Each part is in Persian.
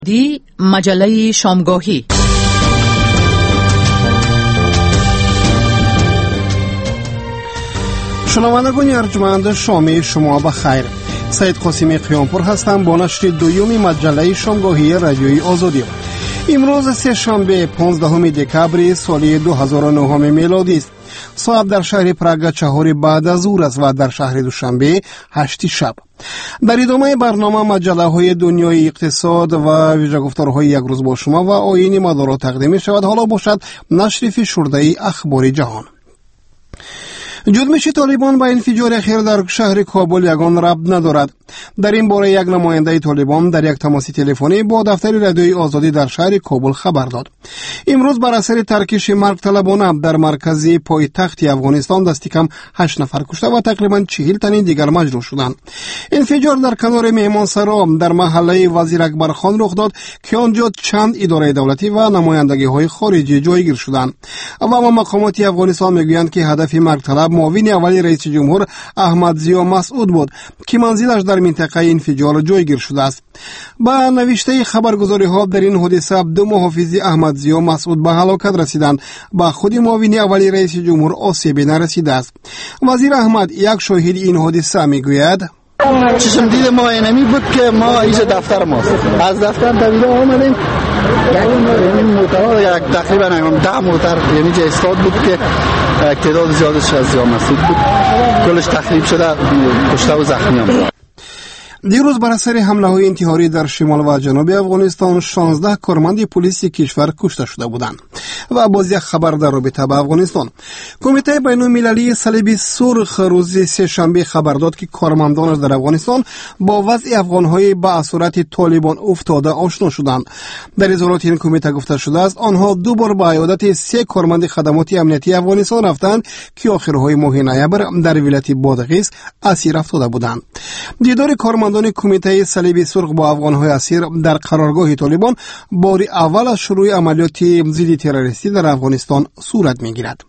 دی مجله شامگاهی. شنوندگان ارجمند شام شما بخیر. سید قاسمی قیامپور هستم با نشر دوم مجله شامگاهی رادیوی آزادی. امروز سه‌شنبه 15 دکبر سال 2009 میلادی است. ساعت در شهر پراگ 4 بعد از ظهر است و در شهر دوشنبه 8 شب. در ادامه برنامه مجله های دنیای اقتصاد و ویژه گفتارهای یک روز با شما و آیین مدارا تقدیم شود. حالا باشد نشر فشرده اخبار جهان. جنبش طالبان با انفجار اخیر در شهر کابل یگان ربط ندارد. در این باره یک نماینده طالبان در یک تماس تلفنی با دفتر رادیوی آزادی در شهر کابل خبر داد. امروز بر اثر ترکش مرگ طلبانه در مرکز پایتخت افغانستان دست کم 8 نفر کشته و تقریبا 40 تن دیگر مجروح شدند. انفجار در کنار مهمانسرا در محله وزیر اکبر خان رخ داد که آنجا چند اداره دولتی و نمایندگی‌های خارجی جایگیر شدند. و مقامات افغانستان میگویند که هدف مرگ طلب معاون اولی رئیس جمهور احمد ضیا مسعود بود که منزلش در منطقه انفجار جایگیر شده است. با نوشته خبرگزاری‌ها در این حادثه دو محافظ احمد ضیا مسعود به هلاکت رسیدند. با خود معاون اولی رئیس جمهور آسیبی نرسیده است. وزیر احمد یک شاهد این حادثه میگوید: چشم دید ما اینمی بود که ما اینجا دفتر ماست. از دفتر دویده آمدیم، یعنی موترها تقریبا 10 موتر یعنی جا استاد بود که تعداد زیادش از ضیا مسعود بود. کلش تخریب شده، کشته و زخمی هم. دیروز بر اثر حمله‌های انتحاری در شمال و جنوب افغانستان 16 کارمند پلیس کشور کشته شده بودند. و باز یک خبر در رابطه با افغانستان. کمیته بین‌المللی صلیب سرخ روز سه‌شنبه خبر داد که کارمندانش در افغانستان با وضع افغان‌های به اسارت طالبان افتاده آشنا شدند. در اظهارات این کمیته گفته شده است آنها دو بار به عیادت 3 کارمند خدمات امنیتی افغانستان رفتند که آخرهای ماه نوامبر در ولایت بادغیس اسیر افتاده بودند. دیدار کارمندان کمیته صلیب سرخ با افغان‌های اسیر در قرارگاه طالبان بار اول از شروع عملیات ضد تروریستی در افغانستان صورت می‌گیرد.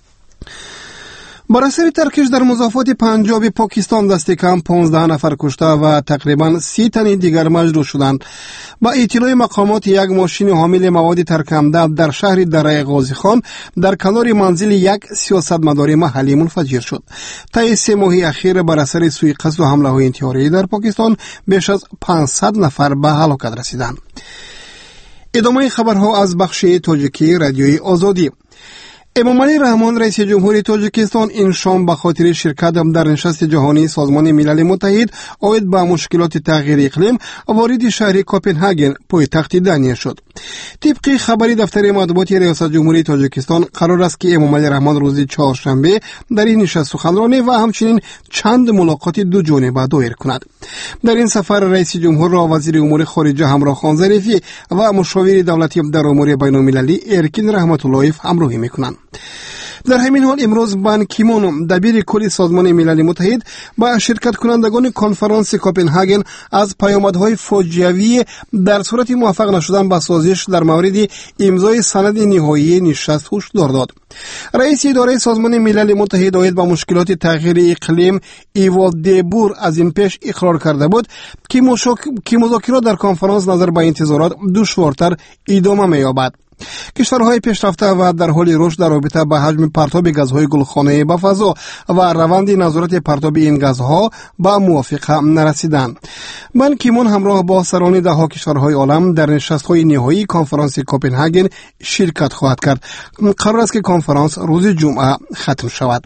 بر اثر ترکش در مضافات پنجاب پاکستان دست کم 15 نفر کشته و تقریبا 30 تن دیگر مجروح شدند. با اطلاع مقامات یک ماشین حامل مواد ترک‌کننده در شهر دره غازی خان در کنار منزل یک سیاستمدار محلی منفجر شد. طی 3 ماه اخیر بر اثر سوءقصد و حمله‌های انتحاری در پاکستان بیش از 500 نفر به هلاکت رسیدند. ادامه خبرها از بخش تاجیکی رادیوی آزادی. امامعلی رحمان رئیس جمهوری تاجیکستان این شام به خاطر شرکت در نشست جهانی سازمان ملل متحد عاید به مشکلات تغییر اقلیم وارد شهر کوپنهاگن پایتخت دنیا شد. طبق خبری دفتر مطبوعات ریاست جمهوری تاجیکستان قرار است که امامعلی رحمان روز چهارشنبه در این نشست سخنرانی و همچنین چند ملاقات دو جانبه دایر کند. در این سفر رئیس جمهور را وزیر امور خارجه همراه خان ظریفی و مشاور دولتی در امور بین‌المللی ارکین رحمت اللهیف همراهی میکنند. در همین حال امروز بان کی مون دبیر کل سازمان ملل متحد با شرکت کنندگان کنفرانس کوپنهاگن از پیامدهای فاجعه‌ای در صورت موفق نشدن به سازش در مورد امضای سند نهایی نشست هشدار داد. رئیس اداره سازمان ملل متحد عاید به مشکلات تغییر اقلیم ایوالد دیبور از این پیش اقرار کرده بود که مذاکرات در کنفرانس نظر به انتظارات دشوارتر ادامه می‌یابد. کشورهای پیشرفته و در حال رشد در رابطه با حجم پرتاب گازهای گلخانه‌ای به فضا و روند نظارت پرتاب این گازها به موافقه نرسیدند. بان کی مون همراه با سران ده‌ها کشورهای عالم در نشست‌های نهایی کنفرانس کوپنهاگن شرکت خواهد کرد. قرار است که کنفرانس روز جمعه ختم شود.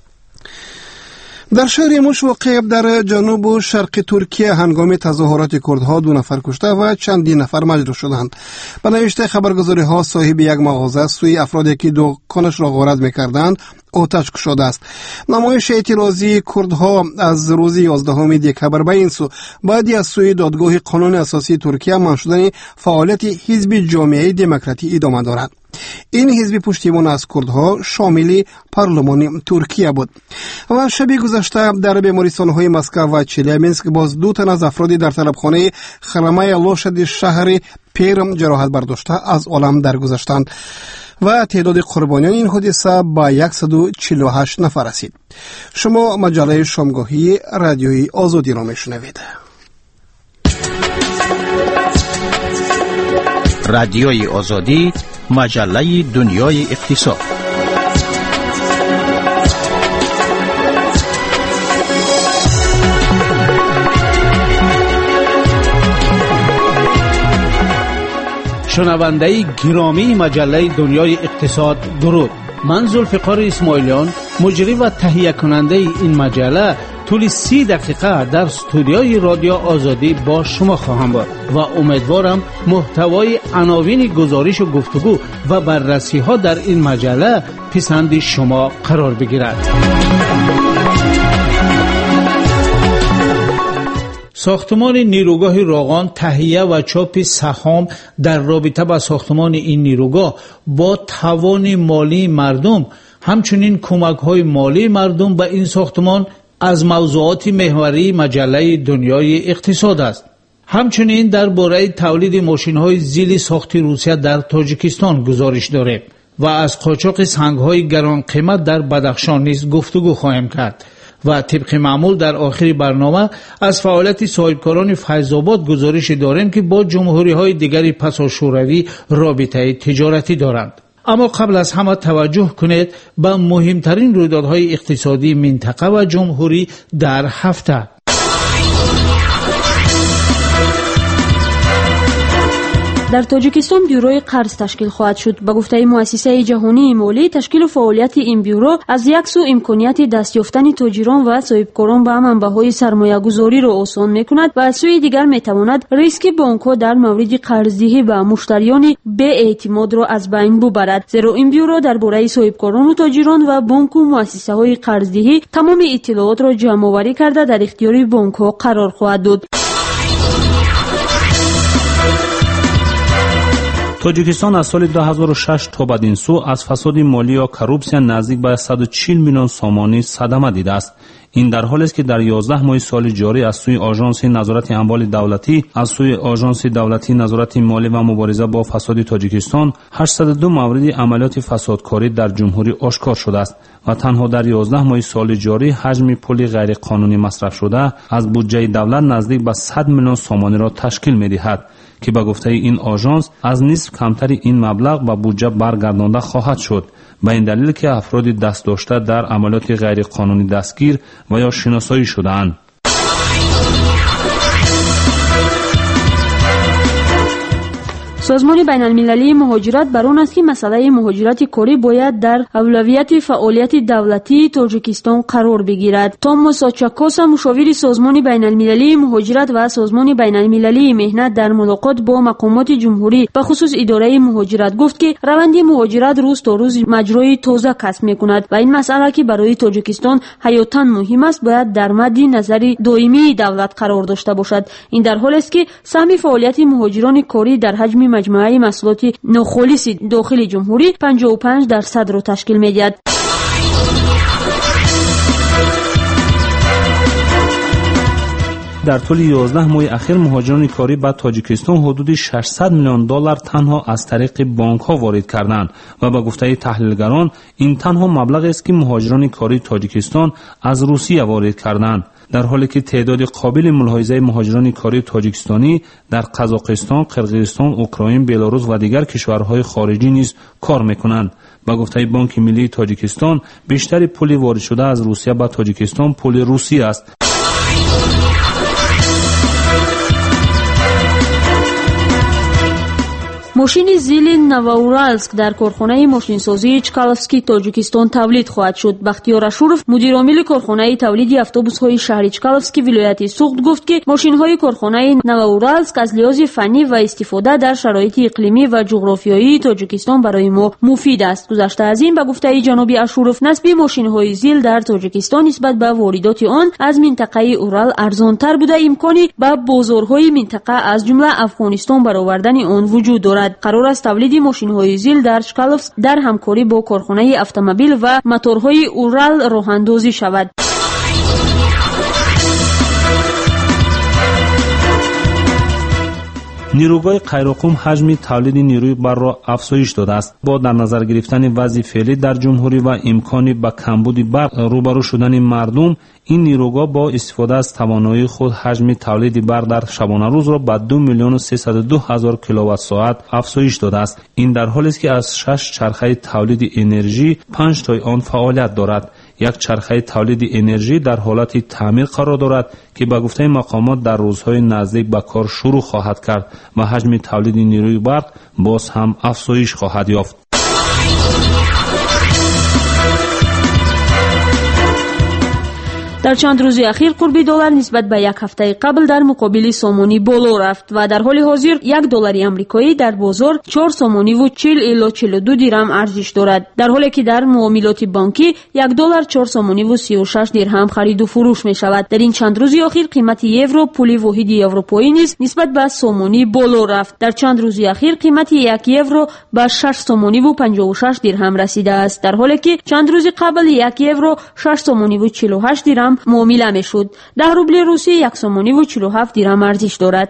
در شهر موش واقع در جنوب و شرق ترکیه هنگام تظاهرات کردها 2 نفر کشته و چندین نفر مجروح شدند. به نوشته خبرگزاری‌ها صاحب یک مغازه سوی افرادی که دکانش را غارت می‌کردند آتش گشوده است. نمایش اعتراضی کردها از روز 11 دکبر به این سو بعدی از سوی دادگاه قانون اساسی ترکیه منع شدن فعالیت حزب جامعه دموکراتی ادامه دارد. این حزب پشتیبان از کردها شامل پارلمان ترکیه بود. و شب گذشته در بیمارستان‌های مسکو و چلیابینسک باز 2 تن از افراد در طلبخانه خرمه لوشد شهر پیرم جراحت برداشته از عالم درگذشتند و تعداد قربانیان این حادثه به 148 نفر رسید. شما مجله شامگاهی رادیوی آزادی را میشنوید. رادیوی آزادی، مجله دنیای اقتصاد. شنونده گرامی مجله دنیای اقتصاد، درود. من ذوالفقار اسماعیلیان، مجری و تهیه کننده این مجله، طول 30 دقیقه در استودیوی رادیو آزادی با شما خواهم بود و امیدوارم محتوای عناوین گزارش و گفتگو و بررسی ها در این مجله پسند شما قرار بگیرد. ساختمان نیروگاه راغان تهیه و چاپ سهام در رابطه با ساختمان این نیروگاه با توان مالی مردم، همچنین کمک‌های مالی مردم به این ساختمان از موضوعات محوری مجله دنیای اقتصاد است. همچنین درباره تولید ماشین‌های زیل ساخت روسیه در تاجیکستان گزارش داریم و از قاچاق سنگ‌های گران قیمت در بدخشان نیز گفتگو خواهیم کرد. و طبق معمول در آخر برنامه از فعالیت صاحبکاران فیض‌آباد گزارش داریم که با جمهوری‌های دیگر پس از شوروی رابطه تجارتی دارند. اما قبل از همه توجه کنید به مهمترین رویدادهای اقتصادی منطقه و جمهوری در هفته. در تاجیکستان بیوروی قرض تشکیل خواهد شد. به گفته مؤسسه جهانی مالی، تشکیل و فعالیت این بیورو از یک سو امکانیت دست یافتن تاجران و صاحبکاران به منبع‌های سرمایه‌گذاری را آسان می‌کند و از سوی دیگر می‌تواند ریسک بانک‌ها در مورد قرضدهی به مشتریان بی‌اعتماد را از بین ببرد، زیرا این بیورو درباره صاحبکاران و تاجران و بانک و مؤسسه‌های قرضدهی تمام اطلاعات را جمع‌آوری کرده در اختیار بانک‌ها قرار خواهد داد. تاجیکستان از سال 2006 تا بدین سو از فساد مالی یا کروپسیا نزدیک به 140 میلیون سامانی صدمه دیده است. این در حالی است که در 11 ماه سال جاری از سوی آژانس نظارت اموال دولتی، از سوی آژانس دولتی نظارت مالی و مبارزه با فساد تاجیکستان 802 مورد عملیات فسادکاری در جمهوری آشکار شده است و تنها در 11 ماه سال جاری حجم پول غیر قانونی مصرف شده از بودجه دولت نزدیک به 100 میلیون سامانی را تشکیل می‌دهد که به گفته این آژانس از نصف کمتر این مبلغ به بودجه برگردانده خواهد شد، به این دلیل که افراد دست داشته در عملیات غیر قانونی دستگیر و یا شناسایی شده‌اند. سازمان بین المللی مهاجرت بر آن است که مسئله مهاجرت کاری باید در اولویت فعالیت دولتی تاجیکستان قرار بگیرد. توماس آچاکوس، مشاور سازمان بین المللی مهاجرت و سازمان بین المللی مهنت، در ملاقات با مقامات جمهوری به خصوص اداره مهاجرت گفت که روند مهاجرت روز تا روز مجرای تازه کسب می‌کند و این مسئله که برای تاجیکستان حیاتاً مهم است باید در مد نظر دائمی دولت قرار داشته باشد. این در حالی است که سهم فعالیت مهاجران کاری در حجم مجموعه محصولات ناخالص داخل جمهوری 55% را تشکیل می‌دهد. در طول 11 ماه اخیر مهاجران کاری به تاجیکستان حدود 600 میلیون دلار تنها از طریق بانک‌ها وارد کردند و به گفته تحلیلگران این تنها مبلغی است که مهاجران کاری تاجیکستان از روسیه وارد کردند، در حالی که تعداد قابل ملاحظه مهاجران کاری تاجیکستانی در قزاقستان، قرقیزستان، اوکراین، بلاروس و دیگر کشورهای خارجی نیز کار می‌کنند. به گفته بانک ملی تاجیکستان بیشتر پول وارد شده از روسیه به تاجیکستان پول روسی است. ماشین زیل نوورالسک در کارخانه ماشینسازی چکالفسکی تاجیکستان تولید خواهد شد. بختیار اشورов، مدیر عامل کارخانه تولید اتوبوس‌های شهری چکالفسکی ولایت سوخت گفت که ماشین‌های کارخانه نوورالسک از لحاظ فنی و استفاده در شرایط اقلیمی و جغرافیایی تاجیکستان برای ما مفید است. گذشته از این به گفته جناب اشورов نصب ماشین‌های زیل در تاجیکستان نسبت به واردات آن از منطقه اورال ارزان‌تر بوده، امکانی به بازارهای منطقه از جمله افغانستان برآوردن آن وجود دارد. قرار است تولید ماشین‌های زیل در چکالفسک در همکاری با کارخانه اتومبیل و موتورهای اورال راه‌اندازی شود. نیروگاه قیراقم حجم تولید نیروی برق را افزایش داده است. با در نظر گرفتن وضع فعلی در جمهوری و امکانی به کمبود برق روبرو شدن مردم، این نیروگاه با استفاده از توانایی خود حجم تولید برق در شبانه روز را به 2,302,000 کیلووات ساعت افزایش داده است. این در حالی است که از 6 چرخه تولید انرژی 5 تای آن فعالیت دارد. یک چرخه تولید انرژی در حالت تعمیر قرار دارد که به گفته مقامات در روزهای نزدیک به کار شروع خواهد کرد و حجم تولید نیروی برق باز هم افزایش خواهد یافت. در چند روز اخیر قربی دلار نسبت به یک هفته قبل در مقابل سومونی بالا رفت و در حال حاضر یک دلار آمریکایی در بازار 4 سومونی و 40 الی 42 درهم ارزش دارد، در حالی که در معاملات بانکی 1 دلار 4 سومونی و 36 درهم خرید و فروش می شود. در این چند روز اخیر قیمت یورو پول واحد اروپایی نیز نسبت به سومونی بالا رفت. در چند روز اخیر قیمت 1 یورو به 6 سومونی و 56 درهم رسیده است، در حالی که چند روز قبل 1 یورو 6 سومونی و 48 درهم معامله میشد. 10 روبل روسی 1 سومونی و 47 درهم ارزش دارد.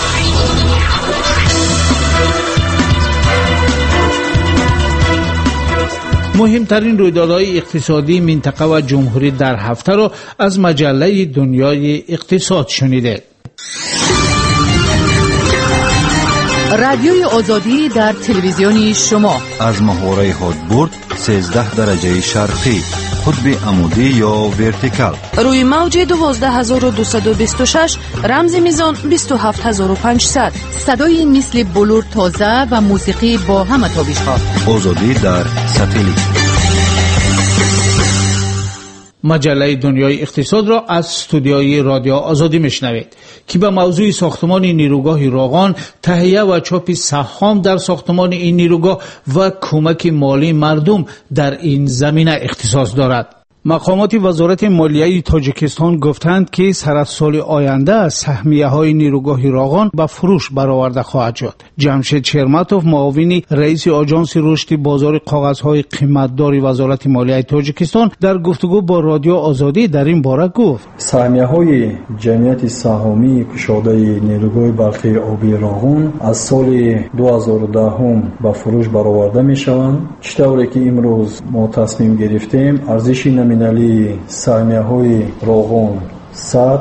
مهمترین رویدادهای اقتصادی منطقه و جمهوری در هفته را از مجله دنیای اقتصاد شنیده. رادیوی آزادی در تلویزیون شما از محوره هادبورد 13 درجه شرقی، قطب عمودی یا ورتیکال، روی موج 12226 رمز میزان 27500. صدای مثل بلور تازه و موسیقی با همه تابش‌ها. آزادی در ساتلیت. مجله دنیای اقتصاد را از استودیوی رادیو آزادی میشنوید که به موضوع ساختمان نیروگاه راغان، تهیه و چاپ سهام در ساختمان این نیروگاه و کمک مالی مردم در این زمینه اختصاص دارد. مقامات وزارت مالیه تاجیکستان گفتند که سر از سال آینده سهمیه‌های نیروگاه راغان به فروش برآورده خواهد شد. جمشید شرمتوف، معاون رئیس آژانس رشد بازار کاغذهای قیمتدار وزارت مالیه تاجیکستان، در گفتگو با رادیو آزادی در این باره گفت: سهمیه‌های جمعیت سهامی کشاده نیروگاه برقی آبی راغان از سال 2010 به فروش برآورده می‌شوند، چطوری که امروز ما تصمیم گرفتیم ارزش نومینالی سهمیه‌های راغان 100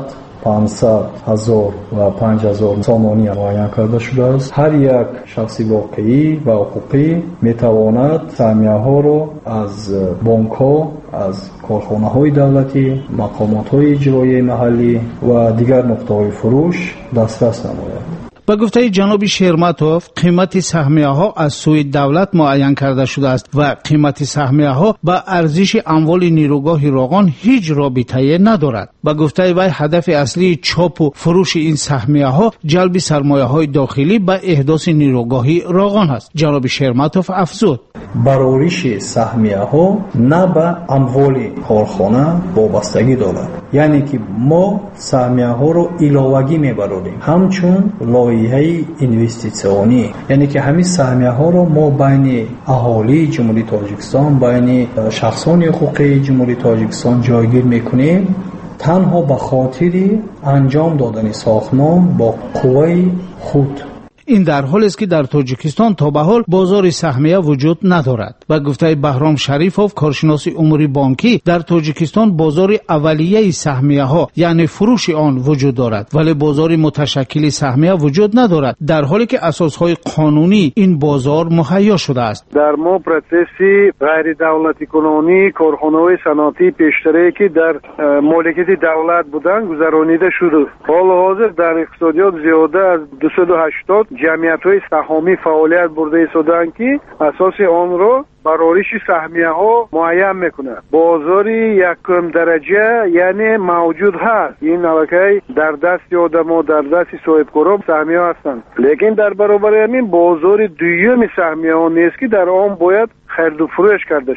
500 1000 و 5000 سامانی معین کرده شده است. هر یک شخص واقعی و حقوقی میتواند سهمیه‌ها را از بانک‌ها، از کارخانه‌های دولتی، مقامات‌های اجرایی محلی و دیگر نقطه‌های فروش دسترس نماید. به گفته جناب شرمتوف، قیمت سهمیه‌ها از سوی دولت معین کرده شده است و قیمت سهمیه‌ها با ارزش اموال نیروگاه راغان هیچ رابطه‌ای ندارد. به گفته وی هدف اصلی چاپ و فروش این سهمیه‌ها جلب سرمایه‌های داخلی به احداث نیروگاه راغان است. جناب شرمتوف افزود: برآورش سهمیه‌ها نه به اموال کارخانه وابستگی دارد، یعنی که ما سهمیه‌ها رو علاوگی می‌بریم همچون لایحه اینوستیسیونی، یعنی که همین سهمیه‌ها رو ما بین اهالی جمهوری تاجیکستان، بین شخصان حقوقی جمهوری تاجیکستان جایگیر می‌کنیم، تنها به خاطر انجام دادن ساختمان با قوه خود. این در حالی است که در تاجیکستان تا به حال بازار سهمیه وجود ندارد. به گفته بهرام شریفوف، کارشناس امور بانکی، در تاجیکستان بازار اولیه سهمیه ها یعنی فروش آن وجود دارد، ولی بازار متشکل سهمیه وجود ندارد، در حالی که اساسهای قانونی این بازار مهیا شده است. در ما پروسسی غیر دولتی کنونی کارخانه‌های صنعتی پیشتری که در مالکیت دولت بودند گذرانیده شده. حال حاضر در اقتصادیات زیاده از 280 جمعیت‌های سهامی فعالیت برده ایستادند که اساس آن را برآورش سهمیه‌ها معین میکنه. بازاری یکم درجه یعنی موجود هست. این نوکه در دست آدم‌ها، در دست صاحبکاران سهمیه هستند. لیکن در برابر همین بازار دوم سهمیه‌ها نیست که در آن باید خرید و فروش کرده شود.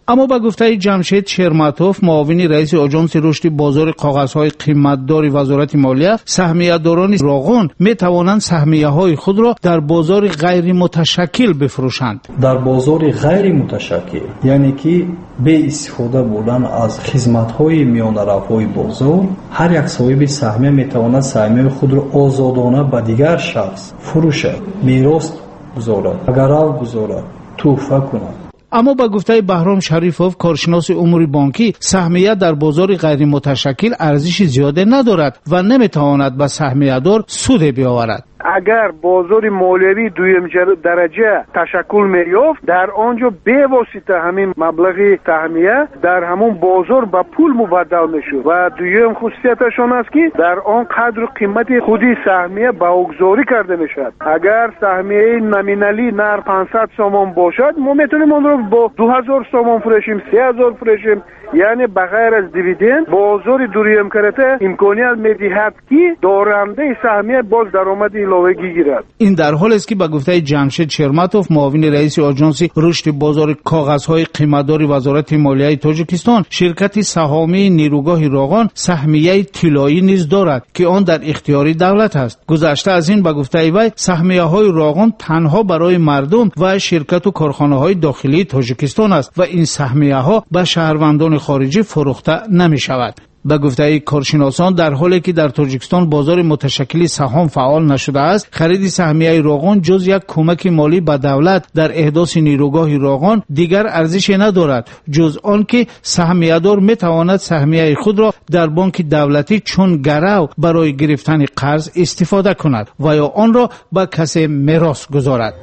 اما با گفته جمشید شرمتوف معاون رئیس آژانس رشد بازار کاغذهای قیمتدار وزارت مالیه، سهمیه‌داران راغون می توانند سهمیه‌های خود را در بازار غیر متشکل بفروشند. در بازار غیر متشکل یعنی که به استفاده بودن از خدمت‌های میانرف‌های بازار، هر یک صاحب سهمیه می تواند سهمیه خود را آزادانه به دیگر شخص فروشد، میراث گذارد، گرو گذارد، تحفه کند. اما با گفته بهرام شریفوف کارشناس امور بانکی، سهمیه در بازار غیر متشکل ارزش زیاده ندارد و نمیتواند به سهمیه دار سود بیاورد. اگر بازار مالیوی دویم درجه تشکل می‌یافت، در آنجا به واسطه همین مبلغ سهمیه در همون بازار به پول مبدل میشد و دویم خصوصیتشان است که در آن قدر قیمت خودی سهمیه باگذاری کرده میشد. اگر سهمیه نامینالی نر 500 سوم باشد، ما میتونیم آن را با 2000 سوم فروشیم، 3000 فروشیم، یعنی بغیر از دیویدند بازار دویم کرده امکانیت میدهد که دارنده سهمیه باز درآمد علاوه گیرد. این در حالی است که با گفته جمشید شرمتوف معاون رئیس آژانس رشد بازار کاغذهای قیمتدار وزارت مالیه تاجیکستان، شرکت سهامی نیروگاه راغون سهمیه طلایی نیز دارد که آن در اختیار دولت است. گذشته از این با گفته وی سهمیه‌های راغون تنها برای مردم و شرکت و کارخانه‌های داخلی تاجیکستان است و این سهمیه‌ها به شهروندان خارجی فروخته نمی شود. به گفته کارشناسان در حالی که در تاجیکستان بازار متشکل سهام فعال نشده است، خرید سهمیه راغون جز یک کمک مالی به دولت در احداث نیروگاه راغون دیگر ارزشی ندارد، جز آن که سهمیه دار می تواند سهمیه خود را در بانک دولتی چون گرو برای گرفتن قرض استفاده کند و یا آن را به کسی میراث گذارد.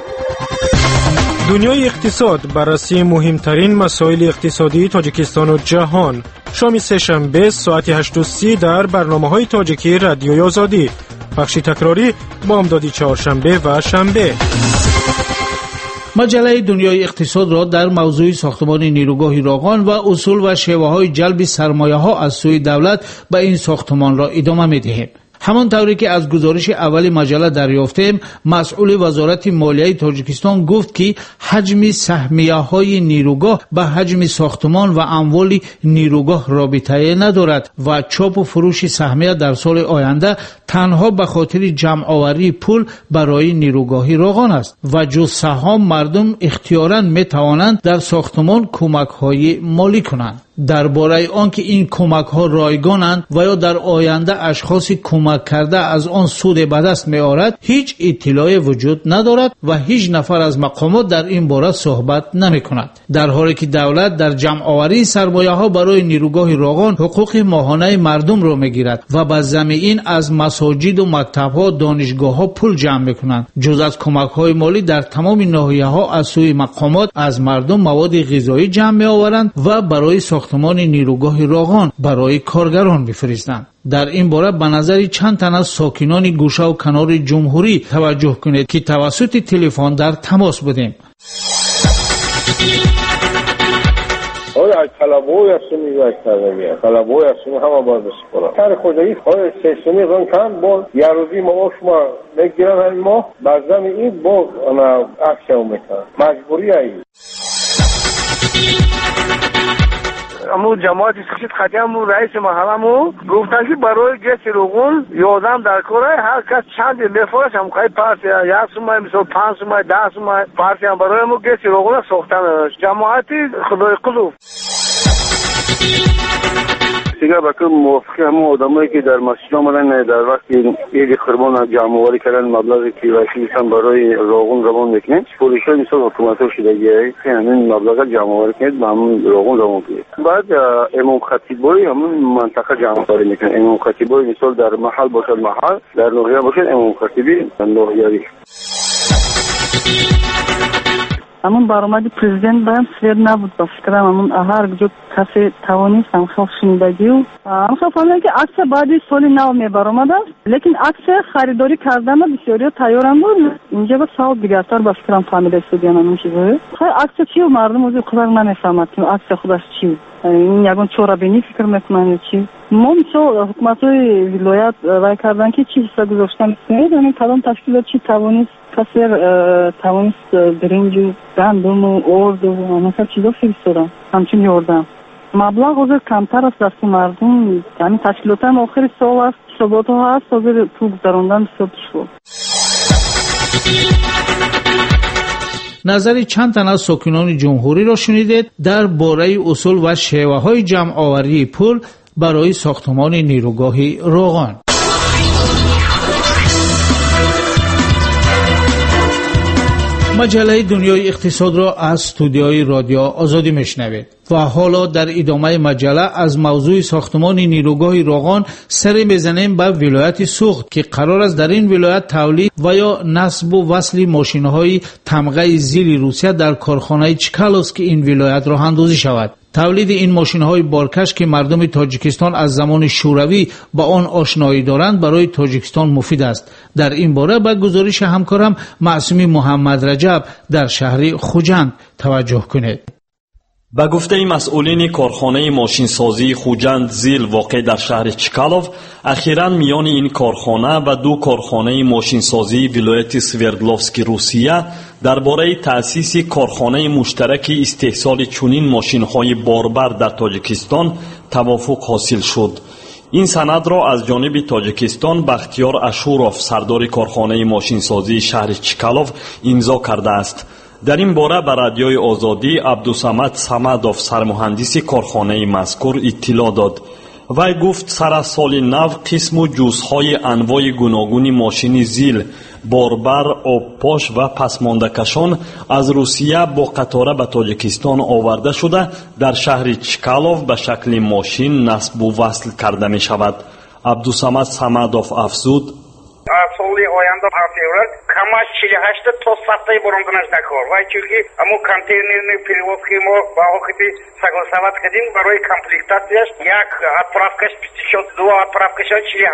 دنیای اقتصاد، بررسی مهمترین مسائل اقتصادی تاجیکستان و جهان. شام سه‌شنبه ساعت 8:30 در برنامه‌های تاجیکی رادیوی آزادی. بخش تکراری بامدادی چهارشنبه و شنبه. مجله دنیای اقتصاد را در موضوع ساختمان نیروگاه راغون و اصول و شیوه‌های جلب سرمایه‌ها از سوی دولت به این ساختمان را ادامه می‌دهیم. همان طوری که از گزارش اول مجله دریافتیم، مسئول وزارت مالیه تاجیکستان گفت که حجم سهمیه‌های نیروگاه به حجم ساختمان و اموال نیروگاه رابطه ندارد و چاپ و فروش سهمیه در سال آینده تنها به خاطر جمع آوری پول برای نیروگاه راغون است و جز سهام مردم اختیاراً می توانند در ساختمان کمک‌های مالی کنند. درباره آنکه این کمک‌ها رایگانند و یا در آینده اشخاصی کمک کرده از آن سود به دست می‌آورد هیچ اطلاعی وجود ندارد و هیچ نفر از مقامات در این باره صحبت نمی‌کند. در حالی که دولت در جمع آوری سرمایه‌ها برای نیروگاه راغون حقوق ماهانه مردم را می‌گیرد و به ضمن این از مساجد و مکتب‌ها، دانشگاه‌ها پول جمع می‌کنند. جز از کمک‌های مالی در تمام ناحیه‌ها از سوی مقامات از مردم مواد غذایی جمع می‌آورند و برای ساختمان نیروگاه راغون برای کارگران می‌فرستند. در این باره به نظر چند تن از ساکنان گوشه و کنار جمهوری توجه کنید که توسط تلفن در تماس بودیم. از طلبوی هستیم یک تغییریه طلبوی هستیم همه باید بسپرم کار خودایی سیستمی رن کن با یه روزی ما شما میگیرن این ما بعضا این با اکشن میکنن مجبوری هایی امو جماعت سکشت خطیمو رئیس محلمو گفتن که برای گس راغون 11 در کاره هر کس چند میفروش هم خواهی پارتی 1 سومه مثلا 5 سومه 10 سومه پارتی هم برای امو گس راغون ساختن جماعتی خدای قلوب دیگه با که موافقه همون آدمایی که در مسجد آمدن در وقت عید قربان جمع آوری کردن مبلغی که واسه برای راغون روان میکنن پولیس‌ها مثل حکومت‌ها شدگی همین مبلغ جمع آوری کنید با همون راغون روان کنید بعد امام خطیبای همون منطقه جمع آوری میکنن امام خطیبای مثل در محل باشد محل در ناحیه باشد امام خطیبی ناحیه‌ای همون برآمد پرزیدنت باید سیر نبود با فکرم همون هر جو کسی توانست همخواه شنیدگی و همخواه فهمیدن که عکس بعد سال نو میبرامده است، لیکن عکس خریداری کردن بسیاری تیارم بود. اینجا به سال دیگرتر با فکرم فهمیده استودیان همون چیزه خیلی عکس چی و مردم از خودم نمیفهمد که عکس خودش چی بود. این یکون چورا بینی فکر میکنن چی ما میشه حکومت های ولایت رای کردن که چی حصه گذاشتن این کدام تشکیلات چی توانست کسی توانست برنج و گندم و ارد و مثلا چیزا فرستادن همچین یاردن مبلغ حاضر کمتر است دست مردم. یعنی تشکیلات هم آخر سال است ثبات ها هست حاضر تو گذراندن بسیار دشوار. نظر چند تن از ساکنان جمهوری را شنیدید در باره اصول و شیوه های جمع آوری پول برای ساختمان نیروگاه روغان. مجله دنیای اقتصاد را از استودیوی رادیو آزادی میشنوید و حالا در ادامه مجله از موضوع ساختمان نیروگاه روغان سر میزنیم به ولایت سوخت که قرار است در این ولایت تولید و یا نصب و وصل ماشین‌های تمغه زیل روسیه در کارخانه چکالوفسک این ولایت راه اندازی شود. تولید این ماشین‌های بارکش که مردم تاجیکستان از زمان شوروی با آن آشنایی دارند برای تاجیکستان مفید است. در این باره به گزارش همکارم معصومی محمد رجب در شهر خوجند توجه کنید. به گفته مسئولین کارخانه ماشینسازی خوجند زیل واقع در شهر چکالوف، اخیراً میان این کارخانه و دو کارخانه ماشینسازی ولایت سوردلوفسک روسیه درباره تأسیس کارخانه مشترک استحصال چنین ماشین‌های باربر در تاجیکستان توافق حاصل شد. این سند را از جانب تاجیکستان بختیار اشوروف سردار کارخانه ماشینسازی شهر چکالوف امضا کرده است. در این باره به رادیوی آزادی عبدالصمد صمدوف سرمهندس کارخانه مذکور اطلاع داد. وی گفت سر از سال نو قسم و جزهای انواع گوناگون ماشین زیل، باربر، آبپاش و پسمانده‌کشان از روسیه با قطاره به تاجیکستان آورده شده در شهر چکالوف به شکل ماشین نصب و وصل کرده می شود. عبدالصمد صمدوف افزود: سال آینده فوریه کماش 48 تا ساعتی برندنش نکار و چونکه امو کنتینرنی перевозки ما با وقتی согласовать کردیم برای کمپلیکتاسیش یک отправкаш 52 отправкаш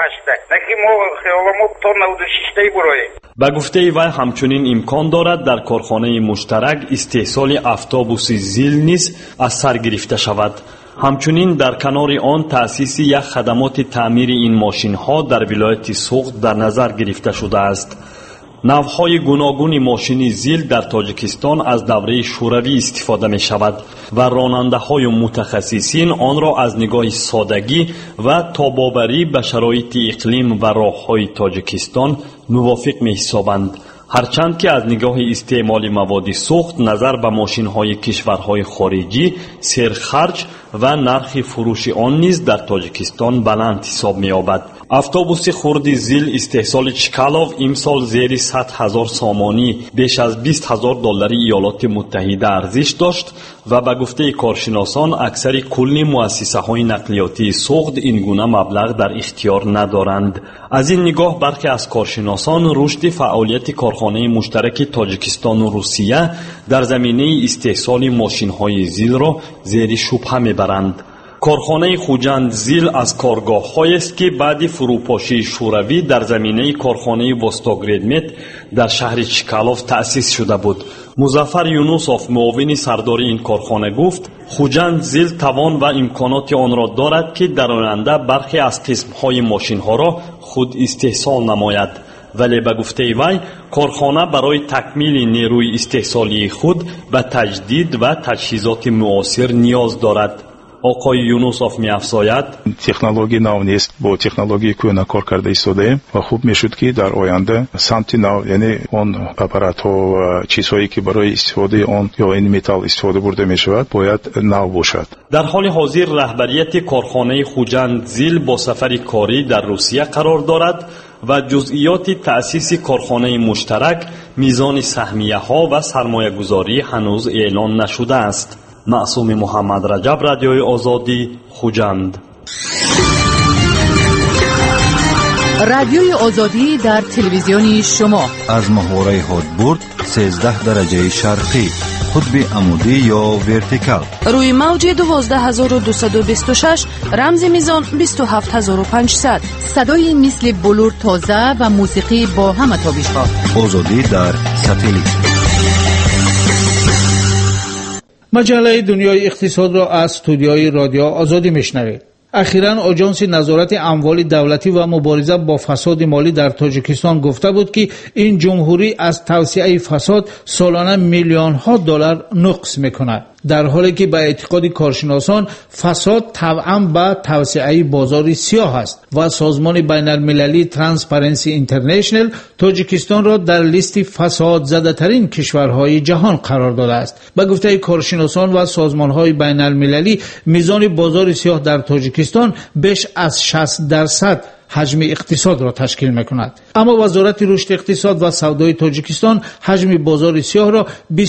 48 لیکن ما خیالمو تا 96 برای. به گفته وی همچنین امکان دارد در کارخانه مشترک استحصال اتوبوس زیل نیز از سر گرفته شود. همچنین در کنار آن تأسیس یک خدمات تعمیر این ماشین ها در ولایت سوخت در نظر گرفته شده است. نوعهای گوناگون ماشین زیل در تاجیکستان از دوره شوروی استفاده می شود و راننده های متخصصین آن را از نگاه سادگی و تاباوری به شرایط اقلیم و راه های تاجیکستان موافق می حسابند. هرچند که از نگاه استعمال مواد سوخت نظر به ماشین های کشورهای خارجی سرخرج و نرخ فروش آن نیز در تاجیکستان بلند حساب می یابد. اتوبوس خرد زیل استحصال چکالوف امسال زیر 100,000 سامانی بیش از 20,000 دلار ایالات متحده ارزش داشت و به گفته کارشناسان اکثر کل مؤسسه های نقلیاتی سوخت این گونه مبلغ در اختیار ندارند. از این نگاه برخی از کارشناسان رشد فعالیت کارخانه مشترک تاجیکستان و روسیه در زمینه استحصال ماشین های زیل را زیر شبهه میبرند. کارخانه خوجند زیل از کارگاه‌هایی است که بعد فروپاشی شوروی در زمینه کارخانه وستاگردمت در شهر چکالوف تأسیس شده بود. مظفر یونوسوف معاون سردار این کارخانه گفت خوجند زیل توان و امکانات آن را دارد که در آینده برخی از قسم‌های ماشین‌ها را خود استحصال نماید. ولی به گفته وی کارخانه برای تکمیل نیروی استحصالی خود به تجدید و تجهیزات معاصر نیاز دارد. آقای یونوسوف می‌افزاید تکنولوژی نو نیست، با تکنولوژی کونا کار کرده ایستاده و خوب میشد که در آینده سمت نو یعنی اون آپارات ها و چیزهایی که برای استفاده آن یا این متال استفاده برده میشود باید نو باشد. در حال حاضر رهبریت کارخانه خوجند زیل با سفر کاری در روسیه قرار دارد و جزئیات تأسیس کارخانه مشترک، میزان سهمیه ها و سرمایه گذاری هنوز اعلان نشده است. معصوم محمد رجب، رادیوی آزادی، خوجند. رادیوی آزادی در تلویزیونی شما از محوره هادبورد 13 درجه شرقی قطب عمودی یا ورتیکال. روی موج 12226 رمز میزان 27500. صدای مثل بلور تازه و موسیقی با همه تابش‌ها. آزادی در ساتلیت. مجله دنیای اقتصاد را از استودیوی رادیو آزادی میشنوید. اخیراً آژانس نظارت اموال دولتی و مبارزه با فساد مالی در تاجیکستان گفته بود که این جمهوری از توسعه فساد سالانه میلیون‌ها دلار نقص میکند، در حالی که به اعتقاد کارشناسان فساد طبعاً به توسعه بازار سیاه است و سازمان بین المللی ترانسپرنسی اینترنشنل تاجیکستان را در لیست فساد زده ترین کشورهای جهان قرار داده است. به گفته کارشناسان و سازمانهای بین المللی میزان بازار سیاه در تاجیکستان بیش از 60% حجم اقتصاد را تشکیل میکند. اما وزارت رشد اقتصاد و سودای تاجیکستان حجم بازار سیاه را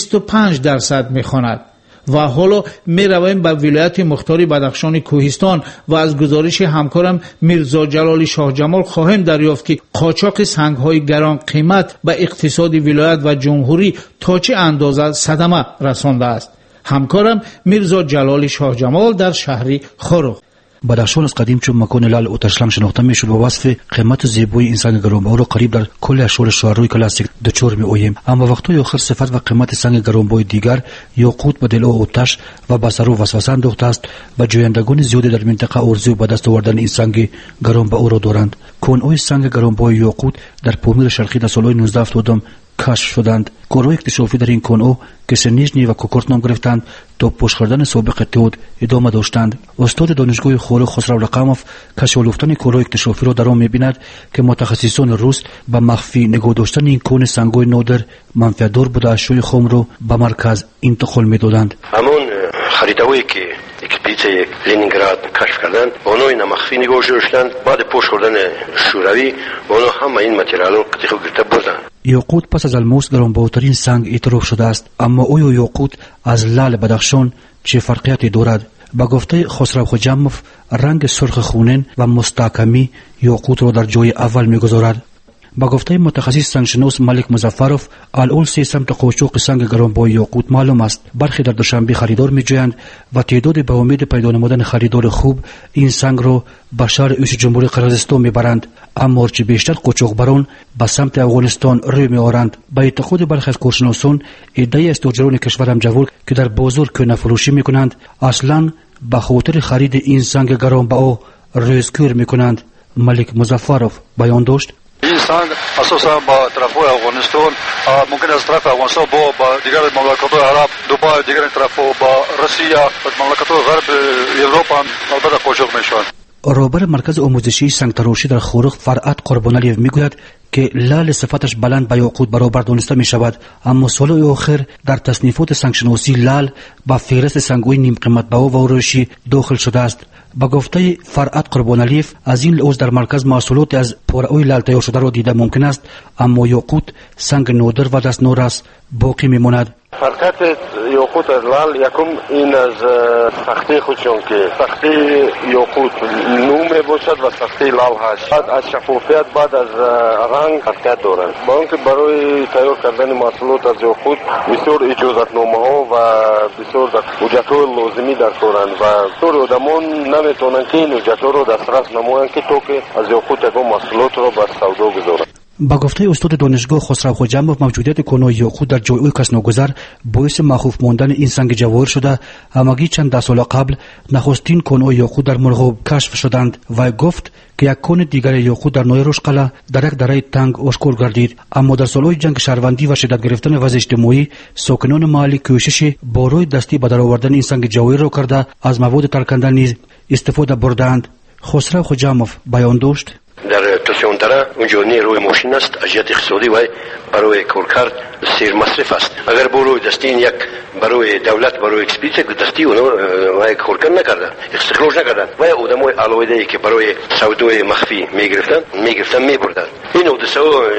25% میخواند. و حالا می رویم به ولایت مختار بدخشان کوهستان و از گزارش همکارم میرزا جلال شاه جمال خواهیم دریافت که قاچاق سنگ‌های گران قیمت به اقتصاد ولایت و جمهوری تا چه اندازه صدمه رسانده است. همکارم میرزا جلال شاه جمال در شهر خروق. بدخشان از قدیم چون مکان لعل و تشلم شناخته میشد و وصف قیمت زیبایی این سنگ گرانبها را قریب در کل اشوار شهرهای کلاسیک دچار می‌آییم. اما وقتهای آخر صفت و قیمت سنگ گرانبهای دیگر یاقوت به دل آتش و به سر و وسوسه انداخته است و جویندگان زیادی در منطقه آرزو به دست آوردن این سنگ گرانبها را دارند. کان‌های سنگ گرانبهای یاقوت در پامیر شرقی در سالهای 1970 کشف شدند. کارهای اکتشافی در این کان‌ها که سنیژنی و کوکورت نام گرفتند تا پشتکردن سابق تئود ادامه داشتند. استاد دانشگاه خورو خسرو رقموف کشف یافتن کارهای اکتشافی را در آن می‌بیند که متخصصان روس به مخفی نگاه داشتن این کان سنگ‌های نادر منفعت‌دار بوده اشیاء خام را به مرکز انتقال می‌دادند. همون خریده‌هایی که اکسپدیسیون لنینگراد کشف کردند آنها این مخفی نگاه داشتند، بعد پشتکردن شوروی آنها هم این متریال را قطعه گرفته بردند. یاقوت پس از الماس گرانبهاترین سنگ اعتراف شده است، اما آیا یاقوت از لعل بدخشان چه فرقیتی دارد؟ به گفته خسرو خجموف رنگ سرخ خونین و مستحکمی یاقوت را در جای اول می‌گذارد. با گفته متخصص سنگشناس ملک مظفرов الان 3 سمت قاچاق سنگ گرانبهای یاقوت معلوم است. برخی در دوشنبه خریدار می‌جویند و تعدادی به امید پیدا نمودن خریدار خوب این سنگ را به شهر اوش جمهوری قرقیزستان میبرند، اما هرچه بیشتر قاچاقبران به سمت افغانستان روی می‌آورند. به اعتقاد برخی از کارشناسان عده از تاجران کشور همجوار که در بازار کهنه فروشی می‌کنند اصلاً به خاطر خرید این سنگ گرانبها ریزکور می‌کنند. ملک مظفرov بیان داشت: این سنگ اساسا با طرف‌های افغانستان ممکن است طرف افغانستان با دیگر مملکت‌های عرب دبی دیگر طرف‌ها با روسیه و مملکت‌های غرب اروپا البته قاچاق میشوند. رهبر مرکز آموزشی سنگتراشی در خورخ فرعت قربانعلیف میگوید که لعل صفتش بلند به یاقوت برابر دانسته می شود، اما سالهای آخر در تصنیفات سنگشناسی لعل با فهرست سنگ‌های نیم قیمت بها و ارایشی داخل شده است. با گفته فرعت قربانعلیف از این لحاظ در مرکز محصولات از پاره‌های لعل تیار شده را دیده ممکن است، اما یاقوت سنگ نادر و دست نورس باقی میماند. فرقیت یاقوت از لعل یکم این از سختی خودشون که سختی یاقوت نو باشد و سختی لعل هست. بعد از شفافیت بعد از رنگ فرقیت دارند. با اینکه برای تیار کردن محصولات از یاقوت بسیار اجازتنامه ها و بسیار حجت‌های لازمی دارند و طور آدمان نمیتونن که این حجت‌ها رو دسترس نمایند که تو که از یاقوت اگه محصولات رو بر سودا گذارند. با گفته استاد دانشگاه خسرو خجموف موجودیت کان‌های یاقوت در جای‌های کس ناگزر باعث مخوف ماندن این سنگ جواهر شده. همگی چند ده سال قبل نخستین کان‌های یاقوت در مرغاب کشف شدند و گفت که یک کان دیگر یاقوت در نوی روشقلا در یک دره تنگ آشکار گردید، اما در سالهای جنگ شهروندی و شدت گرفتن وضع اجتماعی ساکنان محلی کوشش با روی دستی به درآوردن این سنگ جواهر را کرده از مواد ترکنده نیز استفاده بردند. خسرو خجموف بیان داشت: در توسیوندره اونجا نیروی ماشین است، اجیت اقتصادی و برای کارکرد سیر مصرف است. اگر برای دستی یک برای دولت برای اکسپدیسیون دستی اونو و کارکرد نکردن استخراج نکردن و آدمای علاوه‌ای که برای سودای مخفی میگرفتن میبردن. این حادثه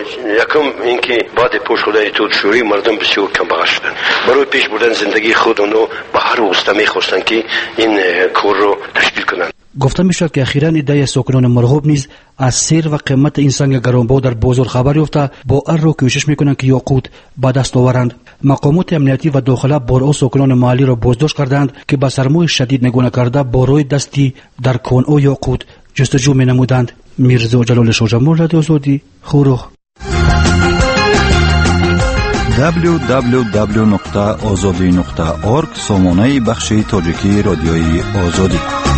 یکم اینکه بعد پشت‌خدای تود شوری مردم بسیار کم بغل شدن. برای پیش بردن زندگی خود اونو به هر واسطه میخواستن که این کار رو تشکیل کنن. گفته میشد که اخیراً عده ساکنان مرغوب نیز از سیر و قیمت این سنگ گرانبها در بازار خبر یافته با هر رو کوشش میکنند که یاقوت به دست آورند. مقامات امنیتی و داخله بارها ساکنان محلی را بازداشت کردند که با سرمای شدید نگونه کرده با روی دستی در کان‌ها یاقوت جستجو می نمودند. میرزا جلال شاجمون، رادیو آزادی، خورخ. www.azadi.org سامانه بخش تاجیکی رادیوی آزادی.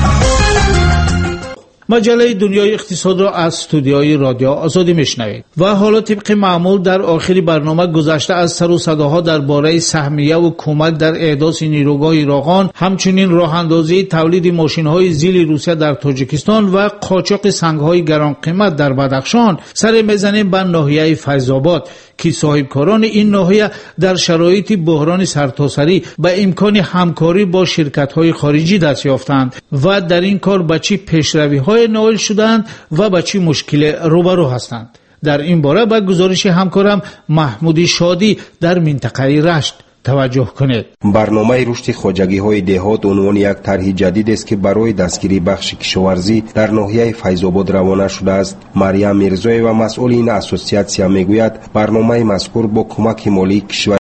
مجله دنیای اقتصاد را از استودیوی رادیو آزادی میشنوید و حالا طبق معمول در آخر برنامه گذشته از سر و صداها درباره سهمیه و کمک در احداث نیروگاه راغان، همچنین راه اندازی تولید ماشین‌های زیل روسیه در تاجیکستان و قاچاق سنگ‌های گران قیمت در بدخشان سر میزنیم به ناحیه فیض‌آباد که صاحبکاران این ناحیه در شرایط بحران سرتاسری به امکان همکاری با شرکت‌های خارجی دست یافتند و در این کار به چه پیشروی‌های نائل شدند و به چه مشکل روبرو هستند. در این باره به گزارش همکارم محمود شادی در منطقه رشت توجه کنید. برنامه رشد خواجگی‌های دهات عنوان یک طرح جدید است که برای دستگیری بخش کشاورزی در ناحیه فیض‌آباد روانه شده است. مریم میرزایeva مسئول این اسوسیاسیون میگوید برنامه مذکور با کمک مالی کشور